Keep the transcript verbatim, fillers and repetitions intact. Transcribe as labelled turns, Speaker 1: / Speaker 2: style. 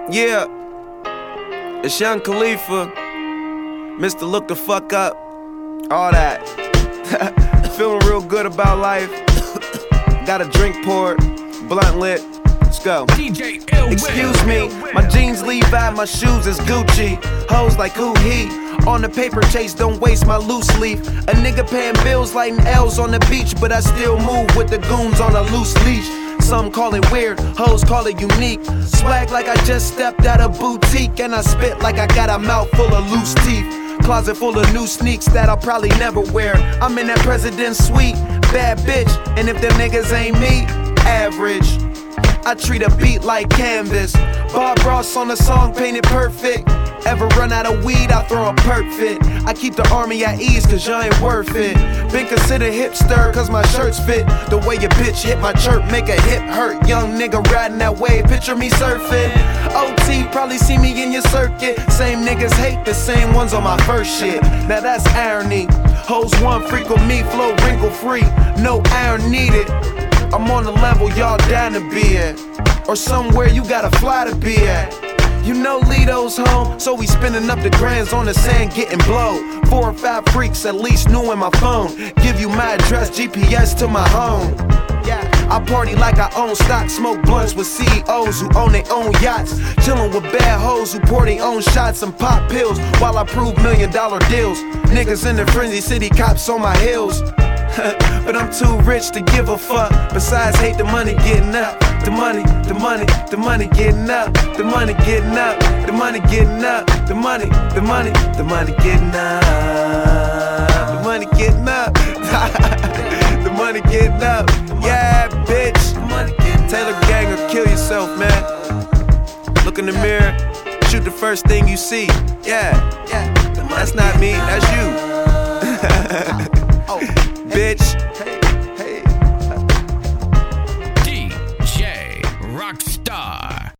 Speaker 1: Yeah, it's Young Khalifa, Mister Look the Fuck Up, all that. Feeling real good about life. Got a drink poured, blunt lit. Let's go.
Speaker 2: D J Ill
Speaker 1: Excuse me, my jeans Levi, my shoes is Gucci. Hoes like who he? On the paper chase, don't waste my loose leaf. A nigga paying bills, lighting L's on the beach, but I still move with the goons on a loose leash. Some call it weird, hoes call it unique. Swag like I just stepped out of boutique, and I spit like I got a mouth full of loose teeth. Closet full of new sneaks that I'll probably never wear. I'm in that president's suite, bad bitch, and if them niggas ain't me, average. I treat a beat like canvas. Bob Ross on the song, painted perfect. Ever run out of weed, I throw a perk fit. I keep the army at ease, cause you ain't worth it. Been considered hipster, cause my shirts fit. The way your bitch hit my chirp, make a hip hurt. Young nigga riding that wave, picture me surfing. O T, probably see me in your circuit. Same niggas hate the same ones on my first shit. Now that's irony. Hoes one freak with me, flow wrinkle free. No iron needed. I'm on the level y'all down to be at, or somewhere you gotta fly to be at. You know Lito's home, so we spinning up the grands on the sand getting blow. Four or five freaks at least new in my phone. Give you my address, G P S to my home. Yeah, I party like I own stock, smoke blunts with C E Os who own their own yachts. Chillin' with bad hoes who pour their own shots and pop pills while I prove million dollar deals. Niggas in the frenzy, city cops on my heels. But I'm too rich to give a fuck. Besides, hate the money getting up. The money, the money, the money getting up. The money getting up. The money getting up. The money, the money, the money getting up. The money getting up. The money getting up. Yeah, bitch. Taylor Gang or kill yourself, man. Look in the mirror. Shoot the first thing you see. Yeah, yeah. That's not me. That's you. Bitch.